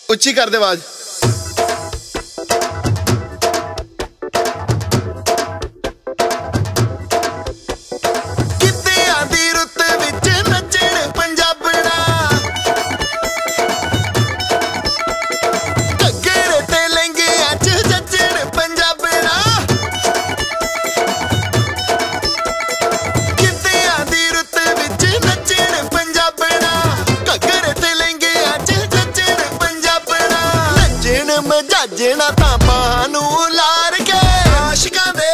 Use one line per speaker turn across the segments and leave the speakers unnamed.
ਉੱਚੀ ਕਰ ਦੇ ਆਵਾਜ਼।
ਮਜਾਜਣਾ ਤਾਂ ਬਾਹਾਂ ਨੂੰ ਲਾਰ ਕੇ ਆਸ਼ਿਕਾਂ ਦੇ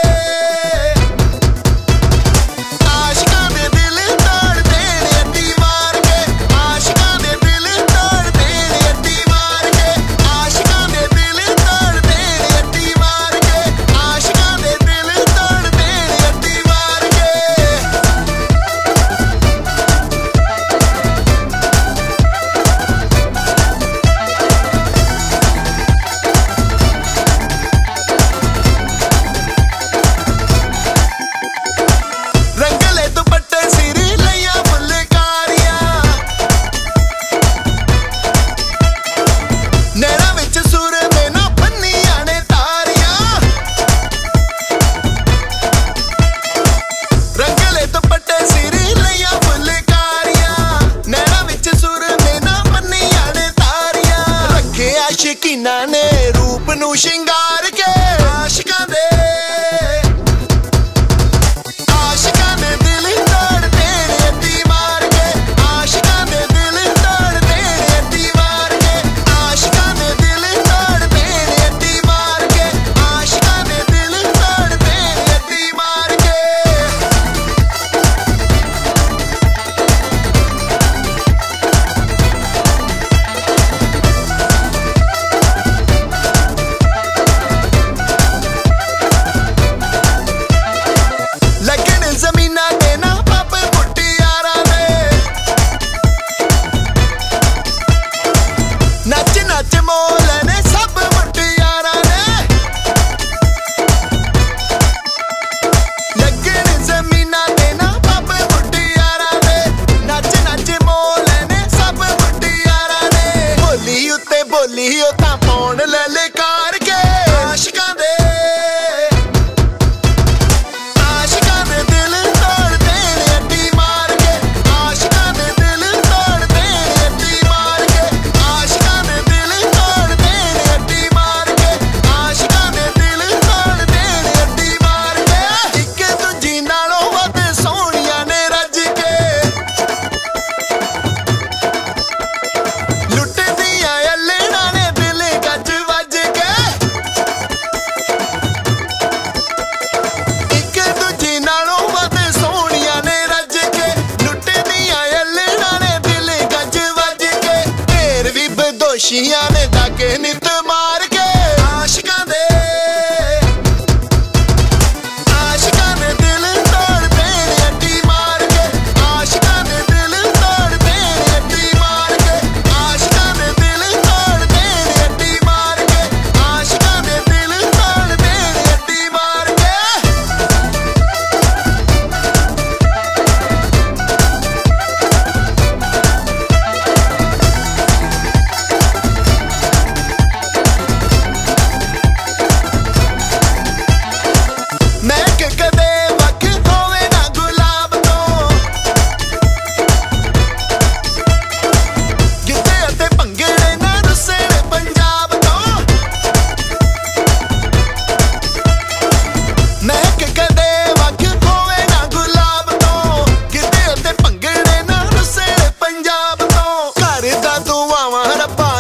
ਦਿਲ ਤੋੜ ਦੇਣ ਅੱਡੀ ਮਾਰ ਕੇ, ਆਸ਼ਿਕਾਂ ਦੇ ਦਿਲ ਤੋੜ ਦੇਣ ਅੱਡੀ ਮਾਰ ਕੇ, ਆਸ਼ਿਕਾਂ ਦੇ ਦਿਲ ਤੋੜ ਦੇਣ ਅੱਡੀ ਮਾਰ ਕੇ, ਆਸ਼ਿਕਾਂ ਦੇ ਦਿਲ ਤੋੜ ਦੇਣ ਅੱਡੀ ਮਾਰ ਕੇ। ਸ਼ਕੀਨਾਂ ਨੇ ਰੂਪ ਨੂੰ ਸ਼ਿੰਗਾਰ ਕੇ ਆਸ਼ਿਕਾਂ ਦੇ ਦਿਲ ਤੋੜ ਦੇਣ ਅੱਡੀ ਮਾਰ ਕੇ, ਆਸ਼ਿਕਾਂ ਦੇ ਦਿਲ ਤੋੜ ਦੇਣ ਅੱਡੀ ਮਾਰ ਕੇ, ਆਸ਼ਿਕਾਂ ਦੇ ਦਿਲ ਤੋੜ ਦੇਣ ਅੱਡੀ ਮਾਰ ਕੇ, ਆਸ਼ਿਕਾਂ ਦੇ ਦਿਲ ਤੋੜ ਦੇਣ ਅੱਡੀ ਮਾਰ ਕੇ। ਨੱਚ ਮੋਲ ਨੇ ਸਭ ਮੁਟਿਆਰਾਂ ਨੇ, ਲੱਗਣ ਜ਼ਮੀਨਾਂ ਤੇ ਨਾ ਪੱਬ ਮੁਟਿਆਰਾਂ ਦੇ, ਨੱਚ ਮੋਲ ਨੇ ਸਭ ਮੁਟਿਆਰਾਂ ਨੇ, ਬੋਲੀ ਉੱਤੇ ਬੋਲੀ ਉਹ ਤਾਂ ਪਾਉਣ ਲਲਕਾਰ ਕੇ ਆਸ਼ਿਕਾਂ ਦੇ ਦੋਸ਼ੀਆਂ ਨੇ ਡਾਕੇ ਨਿੱਤ ਮਾਰ ਕੇ ਆਸ਼ਿਕਾਂ ਦੇ ਦਿਲ ਤੋੜ ਦੇਣ ਅੱਡੀ ਮਾਰ ਕੇ, ਆਸ਼ਿਕਾਂ ਦੇ ਦਿਲ ਤੋੜ ਦੇਣ ਅੱਡੀ ਮਾਰ ਕੇ, ਆਸ਼ਿਕਾਂ ਦੇ ਦਿਲ ਤੋੜ ਦੇਣ ਅੱਡੀ ਮਾਰ ਕੇ, ਆਸ਼ਿਕਾਂ ਦੇ ਦਿਲ ਤੋੜ ਦੇਣ ਅੱਡੀ ਮਾਰ ਕੇ। ਦੁਆਵਾਂ ਰੱਬਾ